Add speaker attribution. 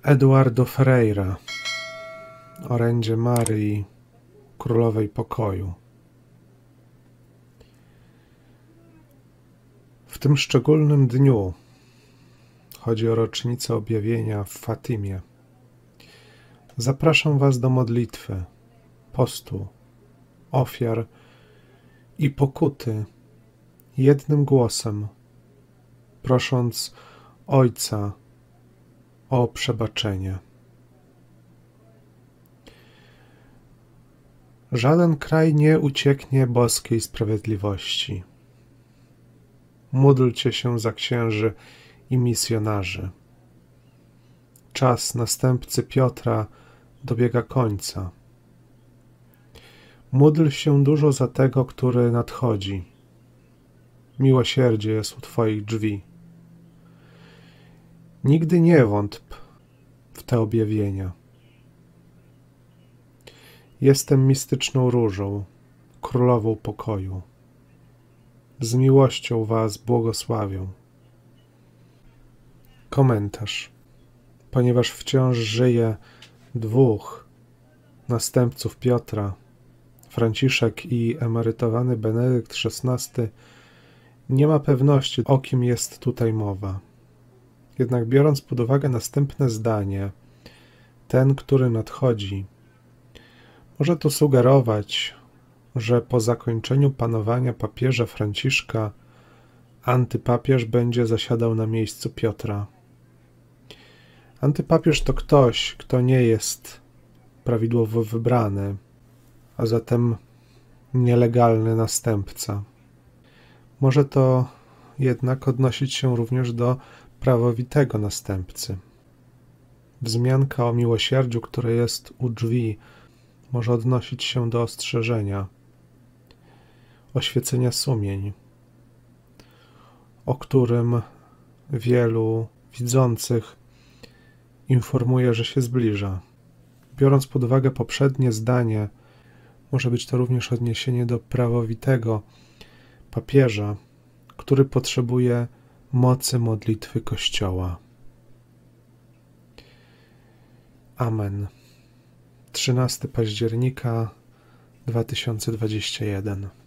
Speaker 1: Eduardo Ferreira, orędzie Maryi, Królowej Pokoju. W tym szczególnym dniu, chodzi o rocznicę objawienia w Fatimie, zapraszam Was do modlitwy, postu, ofiar i pokuty jednym głosem, prosząc Ojca o przebaczenie. Żaden kraj nie ucieknie boskiej sprawiedliwości. Módlcie się za księży i misjonarzy. Czas następcy Piotra dobiega końca. Módl się dużo za tego, który nadchodzi. Miłosierdzie jest u Twoich drzwi. Nigdy nie wątp w te objawienia. Jestem mistyczną różą, królową pokoju. Z miłością Was błogosławię. Komentarz. Ponieważ wciąż żyje dwóch następców Piotra, Franciszek i emerytowany Benedykt XVI, nie ma pewności, o kim jest tutaj mowa. Jednak biorąc pod uwagę następne zdanie, ten, który nadchodzi, może to sugerować, że po zakończeniu panowania papieża Franciszka antypapież będzie zasiadał na miejscu Piotra. Antypapież to ktoś, kto nie jest prawidłowo wybrany, a zatem nielegalny następca. Może to jednak odnosić się również do prawowitego następcy. Wzmianka o miłosierdziu, które jest u drzwi, może odnosić się do ostrzeżenia, oświecenia sumień, o którym wielu widzących informuje, że się zbliża. Biorąc pod uwagę poprzednie zdanie, może być to również odniesienie do prawowitego papieża, który potrzebuje mocy modlitwy Kościoła. Amen. 13 października 2021